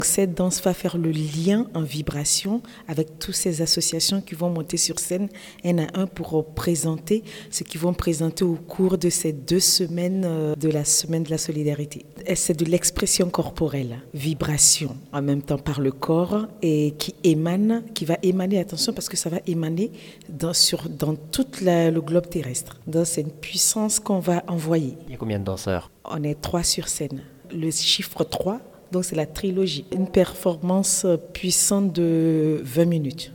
Cette danse va faire le lien en vibration avec toutes ces associations qui vont monter sur scène un à un pour présenter ce qu'ils vont présenter au cours de ces 2 semaines de la semaine de la solidarité. Et c'est de l'expression corporelle, vibration en même temps par le corps et qui va émaner, attention parce que ça va émaner dans tout le globe terrestre. Donc c'est une puissance qu'on va envoyer. Il y a combien de danseurs? On est 3 sur scène. Le chiffre 3. Donc c'est la trilogie, une performance puissante de 20 minutes.